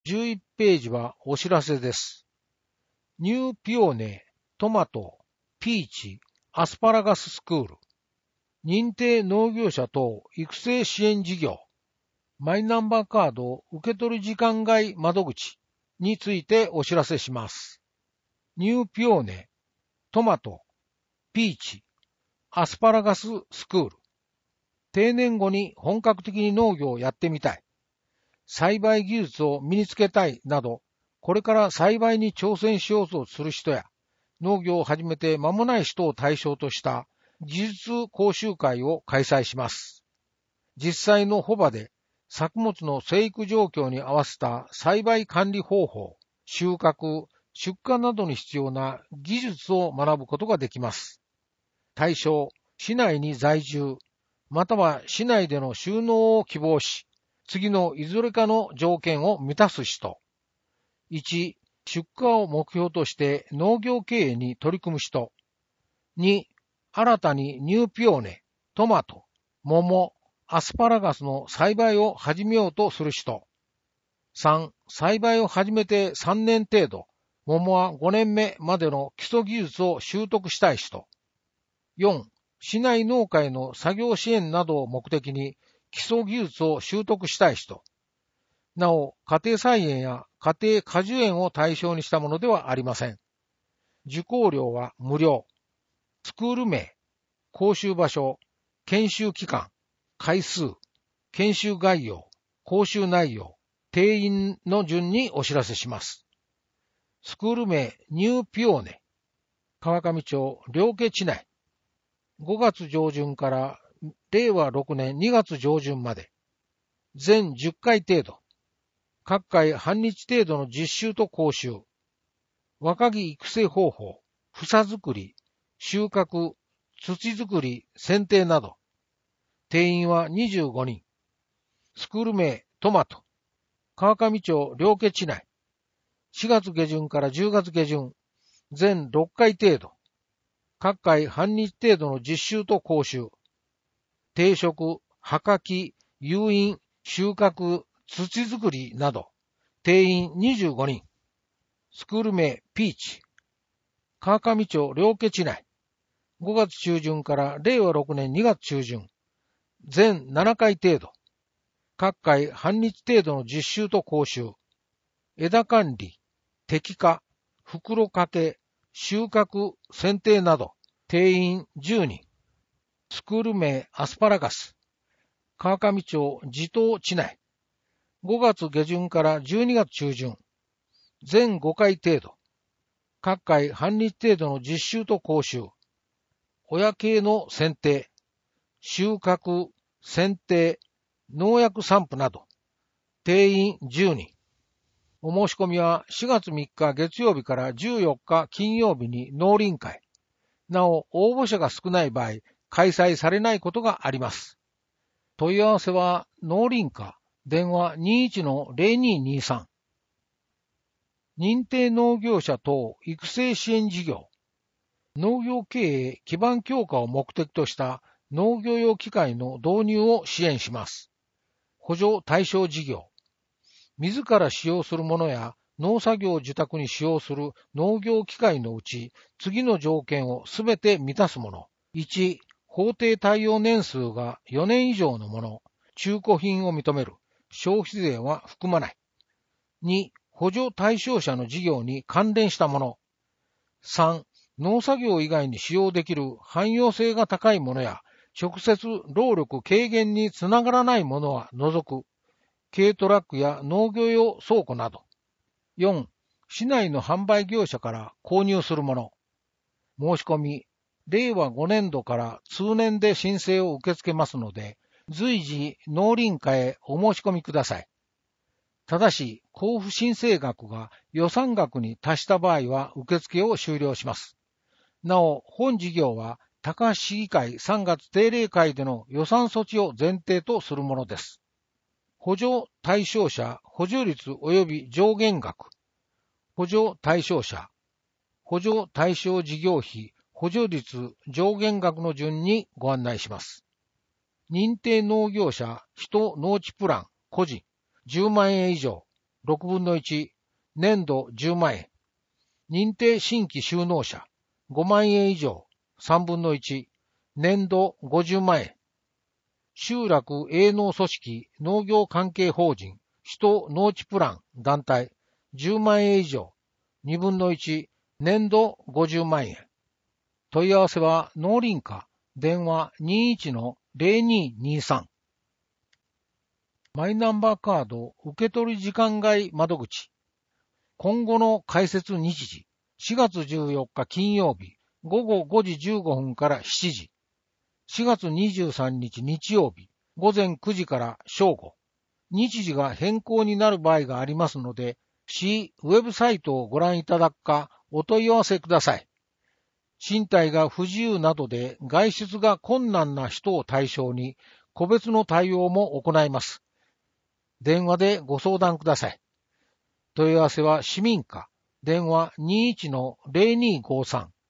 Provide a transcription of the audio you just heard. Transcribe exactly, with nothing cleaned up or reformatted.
じゅういちページはお知らせです。ニューピオーネ、トマト、ピーチ、アスパラガススクール、認定農業者等育成支援事業、マイナンバーカード受取時間外窓口についてお知らせします。ニューピオーネ、トマト、ピーチ、アスパラガススクール、定年後に本格的に農業をやってみたい、栽培技術を身につけたいなど、これから栽培に挑戦しようとする人や、農業を始めて間もない人を対象とした技術講習会を開催します。実際の穂場で作物の生育状況に合わせた栽培管理方法、収穫、出荷などに必要な技術を学ぶことができます。対象、市内に在住、または市内での就農を希望し、次のいずれかの条件を満たす人。いち、出荷を目標として農業経営に取り組む人。に、新たにニューピオーネ、トマト、桃、アスパラガスの栽培を始めようとする人。さん、栽培を始めてさんねん程度、桃はごねんめまでの基礎技術を習得したい人。よん、市内農会の作業支援などを目的に基礎技術を習得したい人。なお、家庭菜園や家庭果樹園を対象にしたものではありません。受講料は無料。スクール名、講習場所、研修期間、回数、研修概要、講習内容、定員の順にお知らせします。スクール名、ニューピオーネ、川上町両家地内、ごがつ上旬かられいわろくねんにがつ上旬まで、全じゅっかい程度、各回半日程度の実習と講習、若木育成方法、房作り、収穫、土作り、剪定など、定員はにじゅうごにん、スクール名、トマト、川上町両家地内、しがつ下旬からじゅうがつ下旬、全ろっかい程度、各回半日程度の実習と講習、定食、はかき、誘引、収穫、土作りなど、定員にじゅうごにん、スクール名、ピーチ、川上町両家地内、ごがつ中旬かられいわろくねんにがつ中旬、全ななかい程度、各回半日程度の実習と講習、枝管理、摘果、袋掛け、収穫、剪定など、定員じゅうにん、スクール名アスパラガス、川上町地頭地内、ごがつ下旬からじゅうにがつ中旬、全ごかい程度、各回半日程度の実習と講習、親系の剪定、収穫、剪定、農薬散布など、定員じゅうにん。お申し込みはしがつみっか月曜日からじゅうよっか金曜日に農林会。なお、応募者が少ない場合、開催されないことがあります。問い合わせは農林課、電話 にじゅういちのぜろにーにーさん。認定農業者等育成支援事業。農業経営基盤強化を目的とした農業用機械の導入を支援します。補助対象事業。自ら使用するものや農作業受託に使用する農業機械のうち、次の条件をすべて満たすもの。いち、法定耐用年数がよねん以上のもの。中古品を認める。消費税は含まない。に、補助対象者の事業に関連したもの。さん、農作業以外に使用できる汎用性が高いものや、直接労力軽減につながらないものは除く。軽トラックや農業用倉庫など。よん、市内の販売業者から購入するもの。申し込み、れいわごねんどから通年で申請を受け付けますので、随時農林課へお申し込みください。ただし、交付申請額が予算額に達した場合は受付を終了します。なお、本事業は高橋市議会さんがつ定例会での予算措置を前提とするものです。補助対象者、補助率及び上限額。補助対象者、補助対象事業費、補助率上限額の順にご案内します。認定農業者、人農地プラン、個人、じゅうまんえん以上、 ろくぶんのいち、年度じゅうまんえん。認定新規就農者ごまんえん以上さんぶんのいち、年度ごじゅうまんえん。集落営農組織農業関係法人首都農地プラン団体じゅうまんえん以上にぶんのいち、年度ごじゅうまんえん。問い合わせは農林課電話 にじゅういちのゼロにーにーさん。マイナンバーカード受取時間外窓口。今後の開設日時、しがつじゅうよっか金曜日、ごごごじじゅうごふんからしちじ。しがつにじゅうさんにち日曜日、ごぜんくじから正午。日時が変更になる場合がありますので、市ウェブサイトをご覧いただくかお問い合わせください。身体が不自由などで外出が困難な人を対象に個別の対応も行います。電話でご相談ください。問い合わせは市民課電話 にじゅういちのゼロにーごさん。